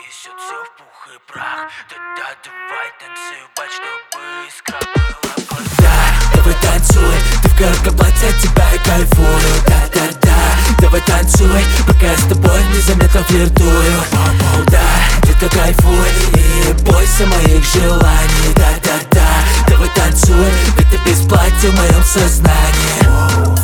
разнесет все в пух и прах. Тогда давай танцевать, чтобы искра была в глазах. Да, давай танцуй, ты в коротком платье, от тебя я кайфую. Да-да-да, давай танцуй, пока я с тобой незаметно флиртую. Да, детка, кайфуй и бойся моих желаний. Да-да-да, давай танцуй, ведь ты без платья в моем сознании.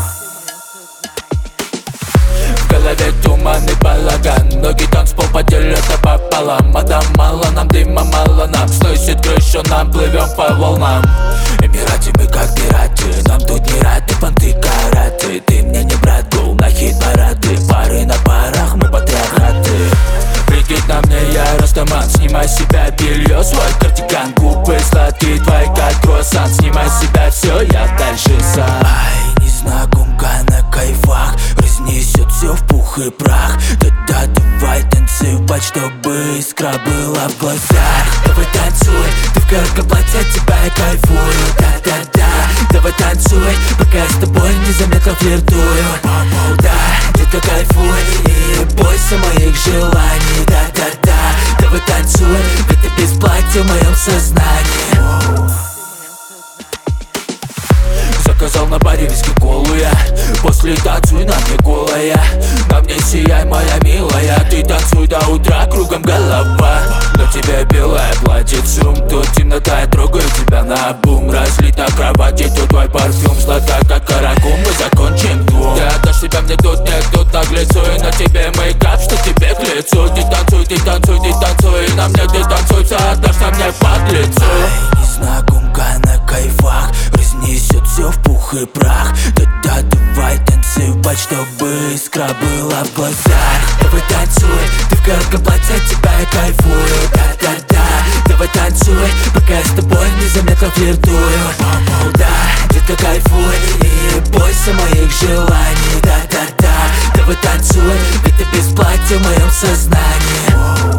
В голове туманный балаган, ноги танцпол поделят пополам. Мадам, мало нам дыма, мало нам, сносит крышу, нам плывем по волнам. Эмирати, мы как пираты, нам тут не рады, понты караты. Ты мне не брат, гол на хит-парады, пары на парах, мы патриархаты. Прикинь на мне, я растаман, снимай с себя белье, свой кардиган. Губы сладкие, твои как круассан, снимай с себя все, я дальше сам. Ай, незнакомка на кайфах, разнесет все в пух и прах. Тогда давай танцевать, чтобы искра была в глазах. Давай танцуй, ты в коротком платье, от тебя я кайфую. Да-да-да, давай танцуй, пока я с тобой незаметно флиртую. Да, детка, кайфуй и бойся моих желаний. Да-да-да, давай танцуй, ведь ты без платья в моем сознании. Заказал на баре виски колу я, после танцуй на мне голая. На мне сияй, моя милая, ты танцуй до утра, кругом голова. На тебе белое платье, цум, тут темнота, я трогаю тебя наобум. Разлита кровати, тут твой парфюм, сладка как каракум, мы закончим двум. Ты отдашь себя мне тут, нет, тут наглецу, и на тебе мейкап, что тебе к лицу. Ты танцуй, ты танцуй, ты танцуй, и на мне ты танцуй, все отдашься мне под лицо. Ай, незнакомка на кайфах, разнесет все в пух и прах. Тогда давай танцевать, чтобы искра была в глазах. Давай танцуй, ты в коротком платье, от тебя я кайфую. Да-да-да, давай танцуй, пока я с тобой незаметно флиртую. Да, детка, кайфуй и бойся моих желаний. Да-да-да, давай танцуй, ведь ты без платья в моем сознании.